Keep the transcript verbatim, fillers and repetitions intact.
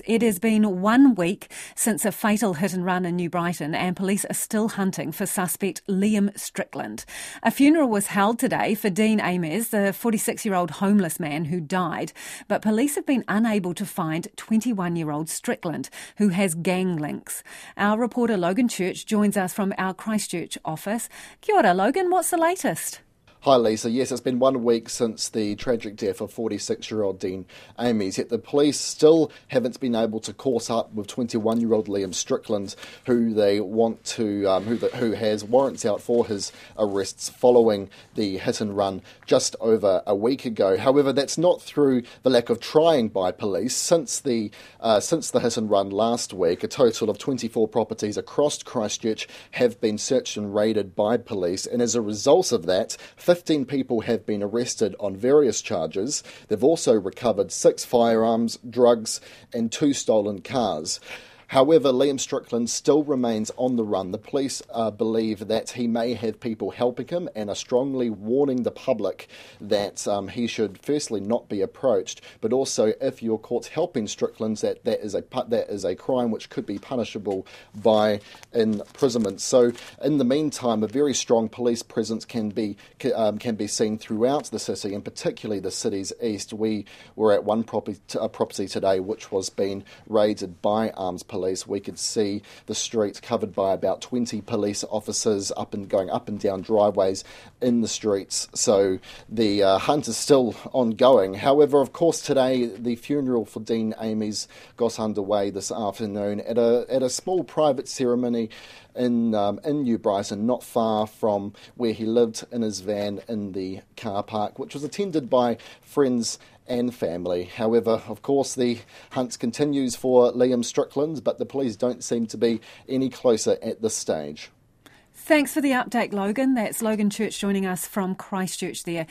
It has been one week since a fatal hit and run in New Brighton, and police are still hunting for suspect Liam Strickland. A funeral was held today for Dean Ames, the forty-six-year-old homeless man who died, but police have been unable to find twenty-one-year-old Strickland, who has gang links. Our reporter Logan Church joins us from our Christchurch office. Kia ora, Logan, what's the latest? Hi Lisa, yes, it's been one week since the tragic death of forty-six-year-old Dean Ames, yet the police still haven't been able to course up with twenty-one-year-old Liam Strickland, who they want to, um, who, the, who has warrants out for his arrests following the hit and run just over a week ago. However, that's not through the lack of trying by police. Since the uh, since the hit and run last week, a total of twenty-four properties across Christchurch have been searched and raided by police, and as a result of that, fifteen people have been arrested on various charges. They've also recovered six firearms, drugs, and two stolen cars. However, Liam Strickland still remains on the run. The police uh, believe that he may have people helping him and are strongly warning the public that um, he should firstly not be approached, but also if you're caught helping Strickland, that that is a that is a crime which could be punishable by imprisonment. So, in the meantime, a very strong police presence can be um, can be seen throughout the city, and particularly the city's east. We were at one property, uh, property today which was being raided by armed police. Police. We could see the streets covered by about twenty police officers up and going up and down driveways in the streets. So the uh, hunt is still ongoing. However, of course, today the funeral for Dean Ames got underway this afternoon at a at a small private ceremony in um, in New Brighton, not far from where he lived in his van in the car park, which was attended by friends and family. However, of course, the hunt continues for Liam Strickland, but the police don't seem to be any closer at this stage. Thanks for the update, Logan. That's Logan Church joining us from Christchurch there.